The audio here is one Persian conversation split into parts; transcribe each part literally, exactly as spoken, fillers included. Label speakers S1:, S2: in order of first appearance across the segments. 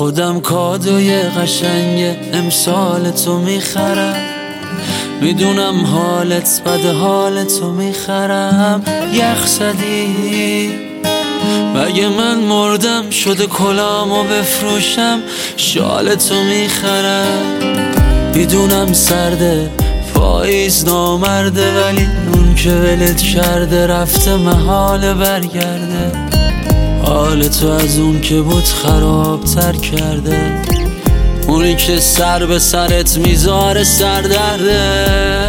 S1: خودم کادوی قشنگ امسال تو میخرم، میدونم حالت بد، حالتو میخرم. یخ زدی مگه من مردم شده کلامو بفروشم، شالتو میخرم. میدونم سرده پاییز نامرده، ولی اون که ولت کرده رفته محال برگرده. حالتو از اون که بود خراب تر کرده، اونی که سر به سرت میذاره سردرده.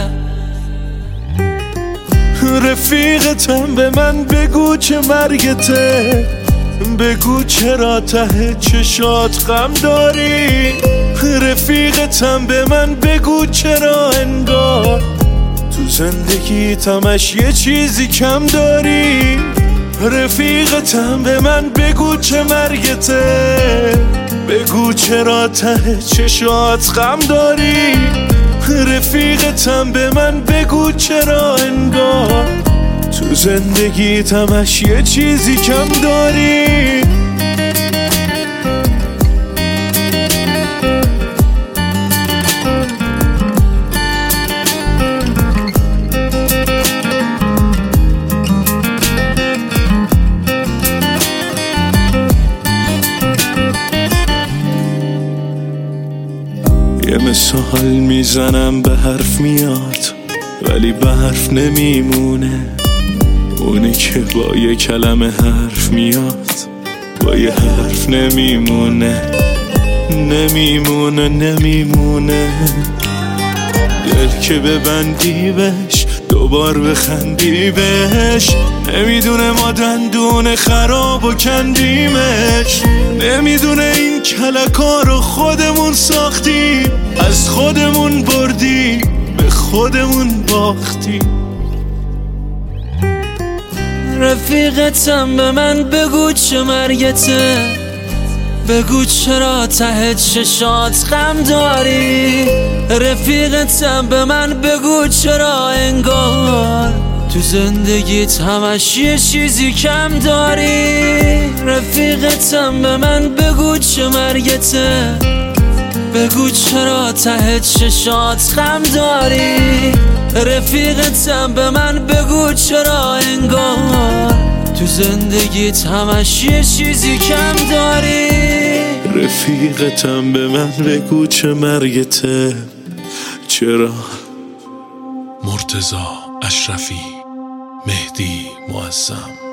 S2: رفیقتم به من بگو چه مرگته، بگو چرا ته چشات غم داری. رفیقتم به من بگو چرا انگار تو زندگی تمش یه چیزی کم داری. رفیقتم به من بگو چه مرگته، بگو چرا ته چشات غم داری. رفیقتم به من بگو چرا انگار تو زندگی تمش یه چیزی کم داری. یه مثال میزنم به حرف میاد ولی به حرف نمیمونه، اونی که با یه کلمه حرف میاد با یه حرف نمیمونه. نمیمونه نمیمونه دل که ببندی بهش دوبار بخندی بهش. نمیدونه ما دندون خراب و کندیمش، نمیدونه این کلکا رو خودمون ساختیم، از خودمون بردیم به خودمون باختیم.
S1: رفیقتم به من بگو چه مرگته، بگو چرا ته چشات غم داری. رفیقتم به من بگو چرا انگار تو زندگیت همش یه چیزی کم داری. رفیقتم به من بگو چه مرگته، بگو چرا ته چشات غم داری. رفیقتم به من بگو چرا انگار تو زندگیت همش یه چیزی کم داری.
S2: رفیقتم به من بگو چه مرگته، چرا.
S3: مرتضی اشرفی، مهدی معظم.